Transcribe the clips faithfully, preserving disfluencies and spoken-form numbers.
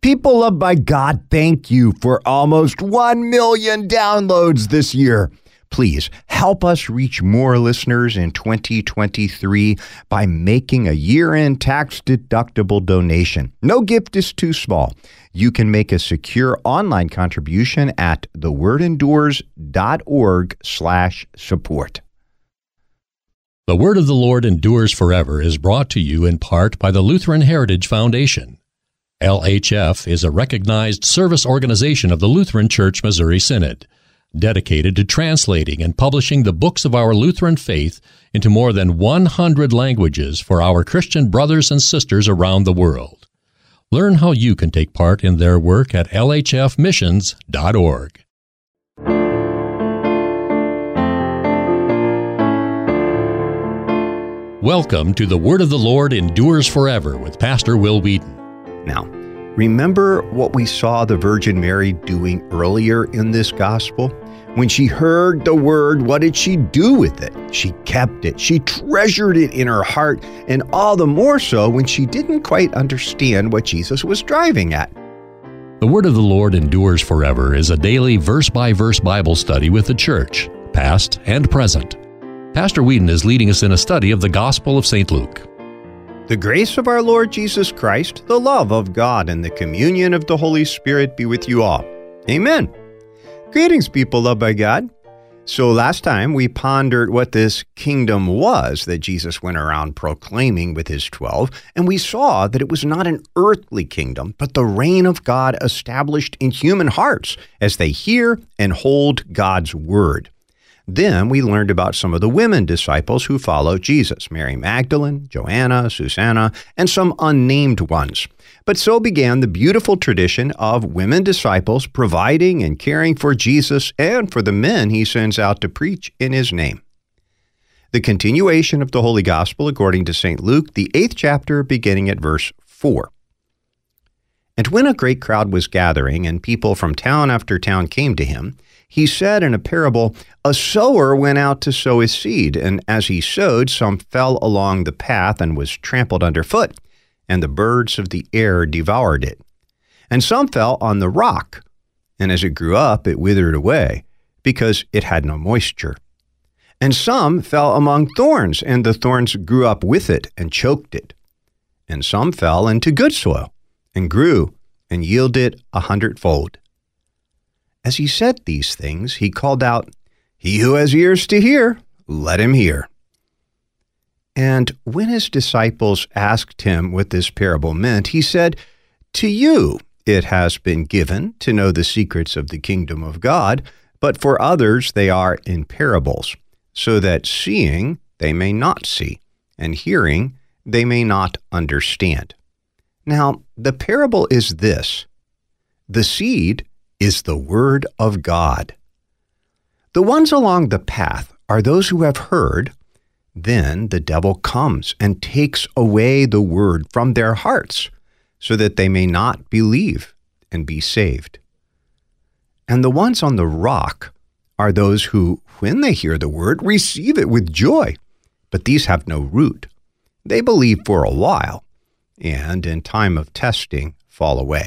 People loved by God, thank you for almost one million downloads this year. Please help us reach more listeners in twenty twenty-three by making a year-end tax-deductible donation. No gift is too small. You can make a secure online contribution at thewordendures.org slash support. The Word of the Lord Endures Forever is brought to you in part by the Lutheran Heritage Foundation. L H F is a recognized service organization of the Lutheran Church Missouri Synod, dedicated to translating and publishing the books of our Lutheran faith into more than one hundred languages for our Christian brothers and sisters around the world. Learn how you can take part in their work at L H F missions dot org. Welcome to The Word of the Lord Endures Forever with Pastor Will Wheaton. Now, remember what we saw the Virgin Mary doing earlier in this gospel? When she heard the word, what did she do with it? She kept it. She treasured it in her heart, and all the more so when she didn't quite understand what Jesus was driving at. The Word of the Lord Endures Forever is a daily verse-by-verse Bible study with the church, past and present. Pastor Wheaton is leading us in a study of the Gospel of Saint Luke. The grace of our Lord Jesus Christ, the love of God, and the communion of the Holy Spirit be with you all. Amen. Greetings, people loved by God. So last time we pondered what this kingdom was that Jesus went around proclaiming with his twelve, and we saw that it was not an earthly kingdom, but the reign of God established in human hearts as they hear and hold God's word. Then we learned about some of the women disciples who followed Jesus, Mary Magdalene, Joanna, Susanna, and some unnamed ones. But so began the beautiful tradition of women disciples providing and caring for Jesus and for the men he sends out to preach in his name. The continuation of the Holy Gospel according to Saint Luke, the eighth chapter, beginning at verse four. And when a great crowd was gathering and people from town after town came to him, he said in a parable, a sower went out to sow his seed, and as he sowed, some fell along the path and was trampled underfoot, and the birds of the air devoured it. And some fell on the rock, and as it grew up, it withered away, because it had no moisture. And some fell among thorns, and the thorns grew up with it and choked it. And some fell into good soil, and grew, and yielded a hundredfold. As he said these things, he called out, He who has ears to hear, let him hear. And when his disciples asked him what this parable meant, he said, To you it has been given to know the secrets of the kingdom of God, but for others they are in parables, so that seeing they may not see, and hearing they may not understand. Now, the parable is this. The seed is the word of God. The ones along the path are those who have heard. Then the devil comes and takes away the word from their hearts, so that they may not believe and be saved. And the ones on the rock are those who, when they hear the word, receive it with joy. But these have no root. They believe for a while, and in time of testing fall away.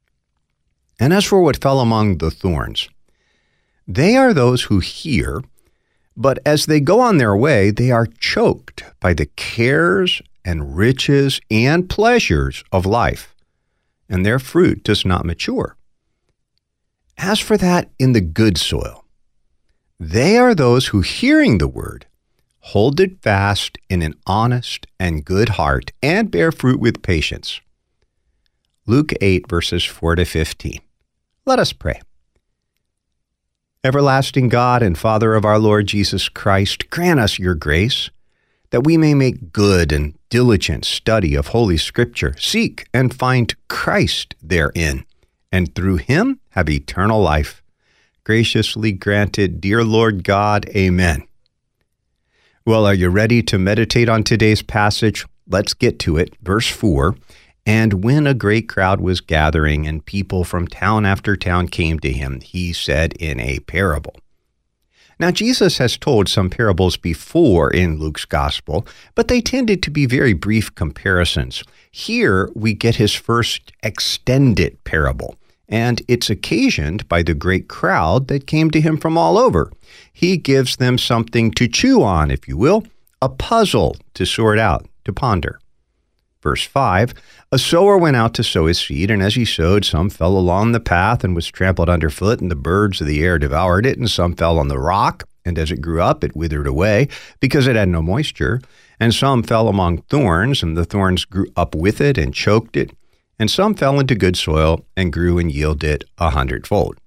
And as for what fell among the thorns, they are those who hear, but as they go on their way, they are choked by the cares and riches and pleasures of life, and their fruit does not mature. As for that in the good soil, they are those who, hearing the word, hold it fast in an honest and good heart, and bear fruit with patience. Luke eight, verses four to fifteen. Let us pray. Everlasting God and Father of our Lord Jesus Christ, grant us your grace, that we may make good and diligent study of Holy Scripture, seek and find Christ therein, and through him have eternal life. Graciously granted, dear Lord God. Amen. Well, are you ready to meditate on today's passage? Let's get to it. Verse four. And when a great crowd was gathering and people from town after town came to him, he said in a parable. Now, Jesus has told some parables before in Luke's Gospel, but they tended to be very brief comparisons. Here, we get his first extended parable, and it's occasioned by the great crowd that came to him from all over. He gives them something to chew on, if you will, a puzzle to sort out, to ponder. Verse five, a sower went out to sow his seed, and as he sowed, some fell along the path and was trampled underfoot, and the birds of the air devoured it, and some fell on the rock, and as it grew up, it withered away, because it had no moisture. And some fell among thorns, and the thorns grew up with it and choked it. And some fell into good soil and grew and yielded a hundredfold.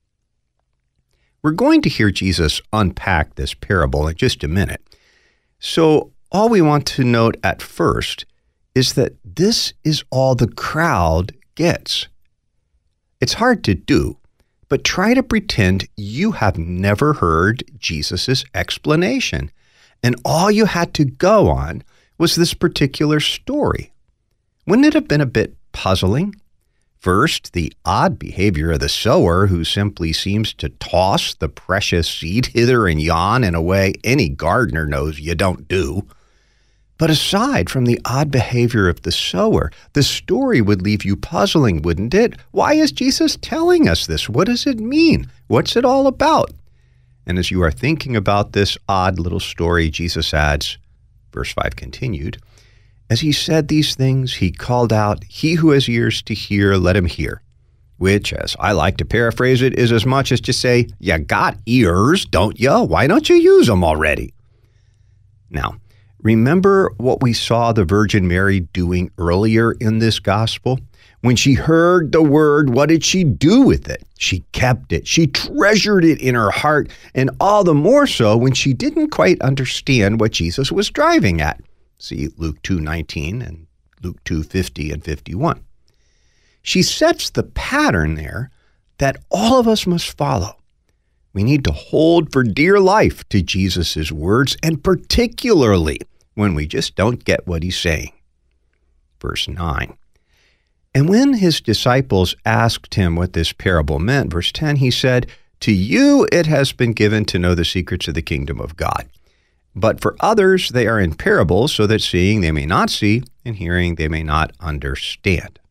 We're going to hear Jesus unpack this parable in just a minute. So all we want to note at first is that this is all the crowd gets. It's hard to do, but try to pretend you have never heard Jesus' explanation, and all you had to go on was this particular story. Wouldn't it have been a bit puzzling? First, the odd behavior of the sower, who simply seems to toss the precious seed hither and yon in a way any gardener knows you don't do. But aside from the odd behavior of the sower, the story would leave you puzzling, wouldn't it? Why is Jesus telling us this? What does it mean? What's it all about? And as you are thinking about this odd little story, Jesus adds, verse five continued, as he said these things, he called out, he who has ears to hear, let him hear. Which, as I like to paraphrase it, is as much as to say, you got ears, don't you? Why don't you use them already? Now, remember what we saw the Virgin Mary doing earlier in this gospel? When she heard the word, what did she do with it? She kept it. She treasured it in her heart, and all the more so when she didn't quite understand what Jesus was driving at. See Luke two nineteen and Luke two fifty and fifty-one. She sets the pattern there that all of us must follow. We need to hold for dear life to Jesus' words, and particularly when we just don't get what he's saying. Verse nine. And when his disciples asked him what this parable meant, verse ten, he said, to you it has been given to know the secrets of the kingdom of God. But for others they are in parables, so that seeing they may not see, and hearing they may not understand.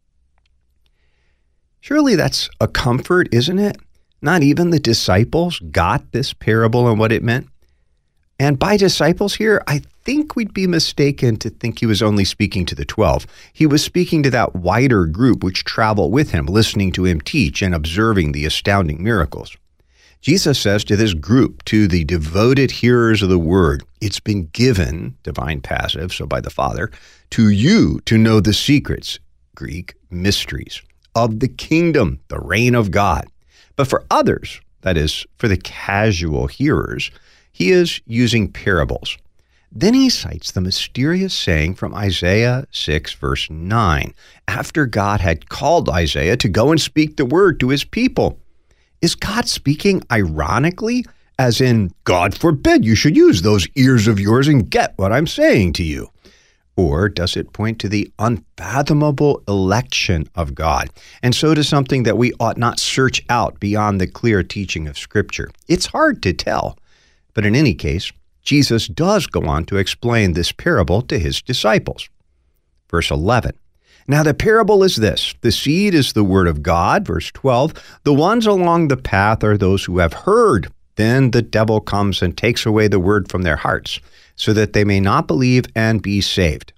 Surely that's a comfort, isn't it? Not even the disciples got this parable and what it meant. And by disciples here, I think we'd be mistaken to think he was only speaking to the twelve. He was speaking to that wider group which traveled with him, listening to him teach and observing the astounding miracles. Jesus says to this group, to the devoted hearers of the word, it's been given, divine passive, so by the Father, to you to know the secrets, Greek mysteries, of the kingdom, the reign of God. But for others, that is, for the casual hearers, he is using parables. Then he cites the mysterious saying from Isaiah six, verse nine, after God had called Isaiah to go and speak the word to his people. Is God speaking ironically, as in, God forbid you should use those ears of yours and get what I'm saying to you? Or does it point to the unfathomable election of God, and so to something that we ought not search out beyond the clear teaching of Scripture? It's hard to tell, but in any case, Jesus does go on to explain this parable to his disciples. Verse eleven. Now the parable is this, the seed is the word of God, verse twelve, the ones along the path are those who have heard. Then the devil comes and takes away the word from their hearts, so that they may not believe and be saved.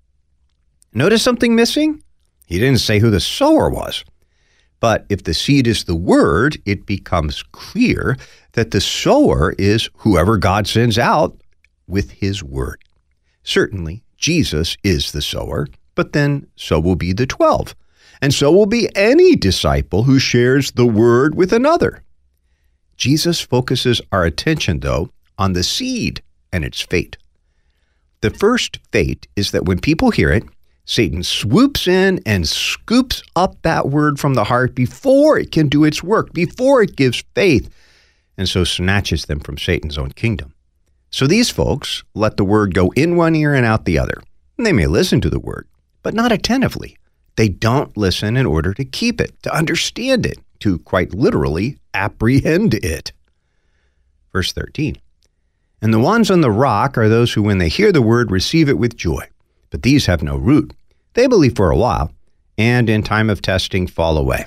Notice something missing? He didn't say who the sower was. But if the seed is the word, it becomes clear that the sower is whoever God sends out with his word. Certainly, Jesus is the sower, but then so will be the twelve, and so will be any disciple who shares the word with another. Jesus focuses our attention, though, on the seed and its fate. The first fate is that when people hear it, Satan swoops in and scoops up that word from the heart before it can do its work, before it gives faith, and so snatches them from Satan's own kingdom. So these folks let the word go in one ear and out the other. And they may listen to the word, but not attentively. They don't listen in order to keep it, to understand it, to quite literally apprehend it. Verse thirteen. And the ones on the rock are those who, when they hear the word, receive it with joy. But these have no root. They believe for a while, and in time of testing fall away.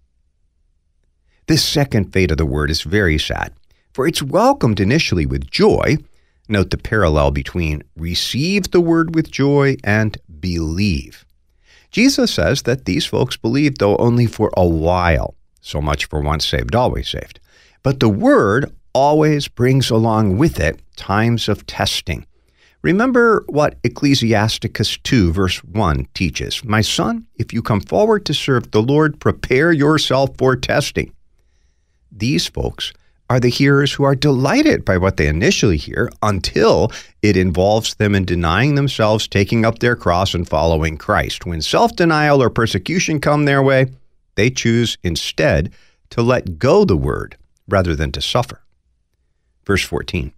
This second fate of the word is very sad, for it's welcomed initially with joy. Note the parallel between receive the word with joy and believe. Jesus says that these folks believed, though only for a while. So much for once saved, always saved. But the word always brings along with it times of testing. Remember what Ecclesiasticus two, verse one teaches. My son, if you come forward to serve the Lord, prepare yourself for testing. These folks are the hearers who are delighted by what they initially hear until it involves them in denying themselves, taking up their cross, and following Christ. When self-denial or persecution come their way, they choose instead to let go the word rather than to suffer. Verse fourteen.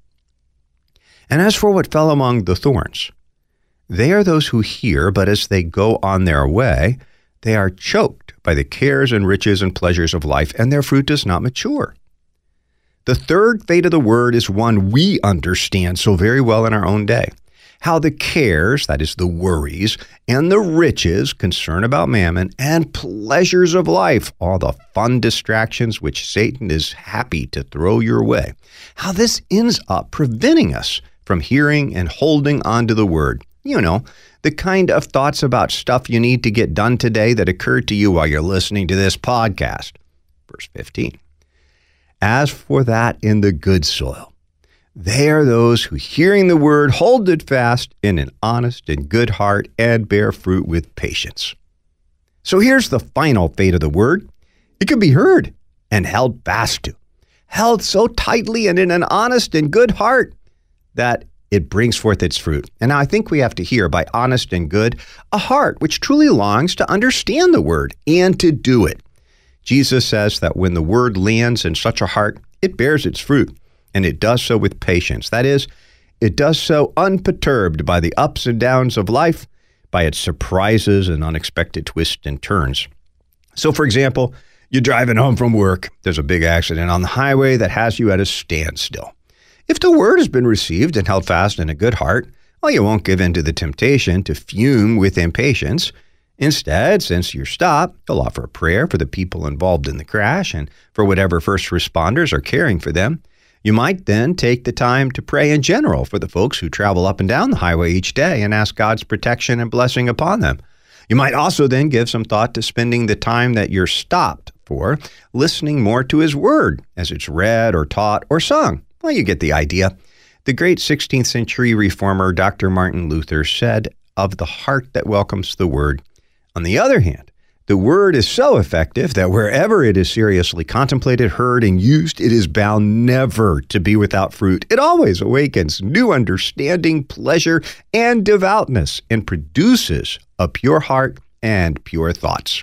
And as for what fell among the thorns, they are those who hear, but as they go on their way, they are choked by the cares and riches and pleasures of life, and their fruit does not mature. The third fate of the word is one we understand so very well in our own day. How the cares, that is the worries, and the riches, concern about mammon, and pleasures of life, all the fun distractions which Satan is happy to throw your way, how this ends up preventing us from hearing and holding on to the word. You know, the kind of thoughts about stuff you need to get done today that occurred to you while you're listening to this podcast. Verse fifteen. As for that in the good soil, they are those who, hearing the word, hold it fast in an honest and good heart and bear fruit with patience. So here's the final fate of the word. It can be heard and held fast to, held so tightly and in an honest and good heart that it brings forth its fruit. And now I think we have to hear by honest and good, a heart which truly longs to understand the word and to do it. Jesus says that when the word lands in such a heart, it bears its fruit. And it does so with patience. That is, it does so unperturbed by the ups and downs of life, by its surprises and unexpected twists and turns. So, for example, you're driving home from work. There's a big accident on the highway that has you at a standstill. If the word has been received and held fast in a good heart, well, you won't give in to the temptation to fume with impatience. Instead, since you're stopped, you'll offer a prayer for the people involved in the crash and for whatever first responders are caring for them. You might then take the time to pray in general for the folks who travel up and down the highway each day and ask God's protection and blessing upon them. You might also then give some thought to spending the time that you're stopped for listening more to His Word as it's read or taught or sung. Well, you get the idea. The great sixteenth century reformer Doctor Martin Luther said of the heart that welcomes the Word, on the other hand, the word is so effective that wherever it is seriously contemplated, heard, and used, it is bound never to be without fruit. It always awakens new understanding, pleasure, and devoutness, and produces a pure heart and pure thoughts.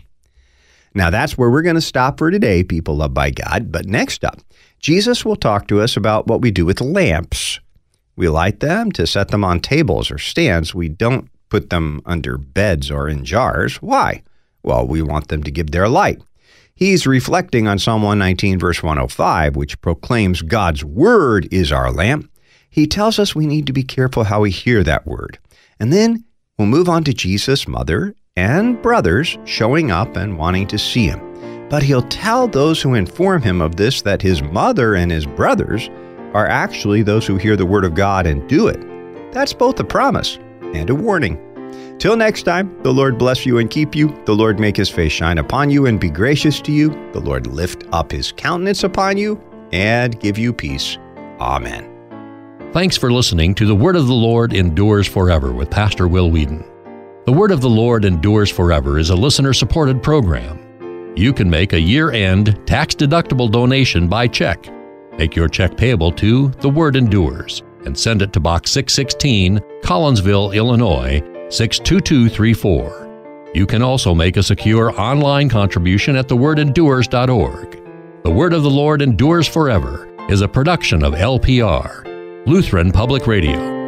Now that's where we're going to stop for today, people loved by God. But next up, Jesus will talk to us about what we do with lamps. We light them to set them on tables or stands. We don't put them under beds or in jars. Why? Well, we want them to give their light. He's reflecting on Psalm one nineteen, verse one oh five, which proclaims God's word is our lamp. He tells us we need to be careful how we hear that word. And then we'll move on to Jesus' mother and brothers showing up and wanting to see him. But he'll tell those who inform him of this that his mother and his brothers are actually those who hear the word of God and do it. That's both a promise and a warning. Till next time, the Lord bless you and keep you. The Lord make his face shine upon you and be gracious to you. The Lord lift up his countenance upon you and give you peace. Amen. Thanks for listening to The Word of the Lord Endures Forever with Pastor Will Whedon. The Word of the Lord Endures Forever is a listener-supported program. You can make a year-end, tax-deductible donation by check. Make your check payable to The Word Endures and send it to Box six sixteen, Collinsville, Illinois, six two two three four. You can also make a secure online contribution at the word endures dot org. The Word of the Lord Endures Forever is a production of L P R, Lutheran Public Radio.